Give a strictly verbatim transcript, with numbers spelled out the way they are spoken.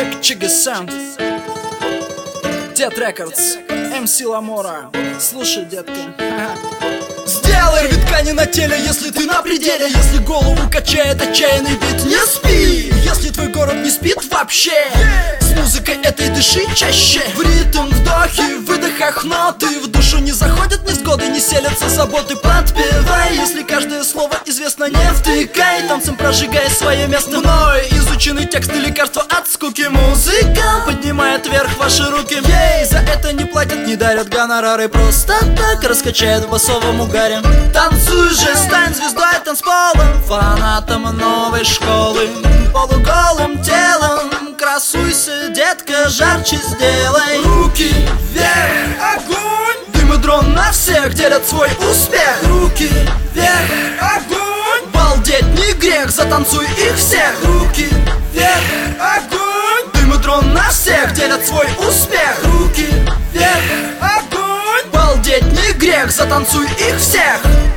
Чик Чига Саунд, Дед Рекордс, эм си Ламора. Слушай, детка. Сделай рви ткани на теле, если ты на пределе. Если голову качает отчаянный бит, не спи. Если твой город не спит вообще, с музыкой этой дыши чаще. В ритм вдохи, в выдохах ноты, в душу не заходят невзгоды, не селятся заботы. Подпевай, если каждое слово известно, не втыкай. Танцем прожигай свое место. Мной изученный текст и лекарство от скуки. Музыка поднимает вверх ваши руки. Ей, за это не платят, не дарят гонорары. Просто так раскачают в басовом угаре. Танцуй же, стань звездой танцпола, фанатом новой школы. Полуголым телом красуйся, детка, жарче сделай. Руки вверх, огонь! Дым и дрон на всех делят свой успех. Руки вверх, огонь! Балдеть не грех, затанцуй их всех. Руки вверх, огонь! Дым и дрон на всех делят свой успех. Руки вверх, огонь! Балдеть не грех, затанцуй их всех.